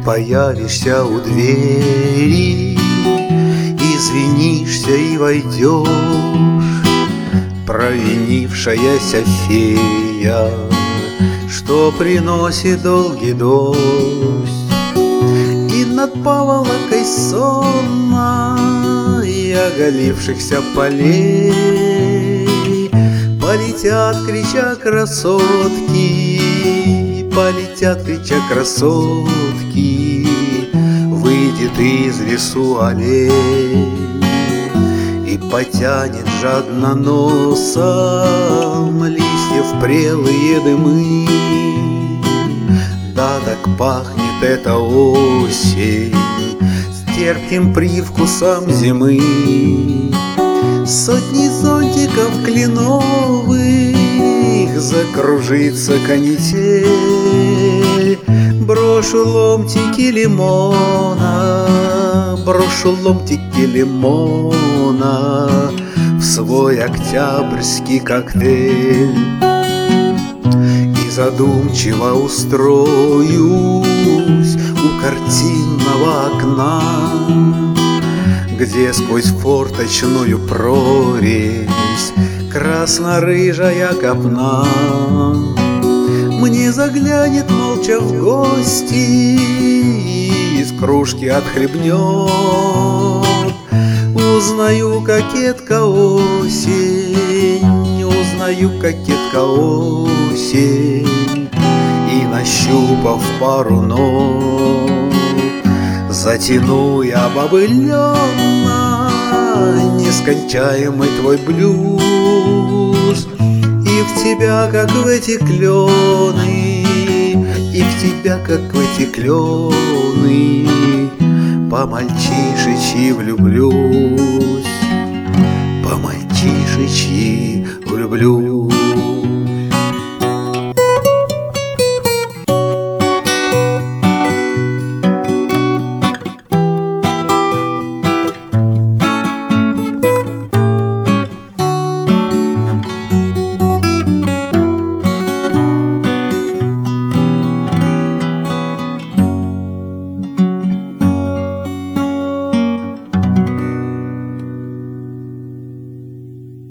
появишься у двери, извинишься и войдешь, провинившаяся фея, что приносит долгий дождь. И над поволокой сонма и оголившихся полей полетят, крича красотки, полетят, крича красотки. Выйдет из лесу аллей и потянет жадно носом листьев прелые дымы. Да, так пахнет эта осень с терпким привкусом зимы. Сотни зонтиков кленовых закружится канитель. Брошу ломтики лимона, брошу ломтики лимона в свой октябрьский коктейль. И задумчиво устроюсь у картинного окна, где сквозь форточную прорезь красно-рыжая копна мне заглянет молча в гости и из кружки отхлебнет. Узнаю, кокетка осень, узнаю, кокетка осень, и, нащупав пару ног, затяну я бобыленно нескончаемый твой блюз. И в тебя, как в эти клены, и в тебя, как в эти клены, по-мальчишечьи влюблюсь.